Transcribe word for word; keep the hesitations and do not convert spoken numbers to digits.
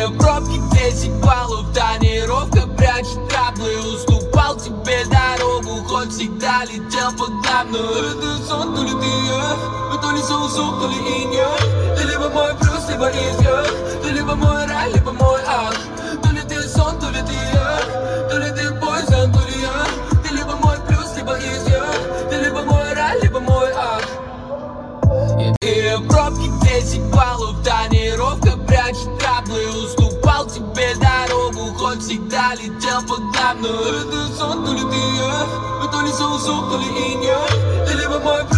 пробки десять баллов, тонировка прячет траблы. Уступал тебе дорогу, хоть всегда летел по главную. То ли ты сон, то ли ты я, мы то ли соусук, то ли инь-янь. Ты либо мой плюс, либо изъян. Ты либо мой рай, либо мой ад. То ли ты сон, то ли ты я, то ли ты poison, то ли я. Ты либо мой плюс, либо изъян. Ты либо мой рай, либо мой ад. И пробки десять баллов, тонировка прячет траблы. Уступал тебе дорогу, хоть всегда летел по главную. То ли ты сон, то ли ты я, мы то ли соусук, то ли инь-янь. Ты либо мой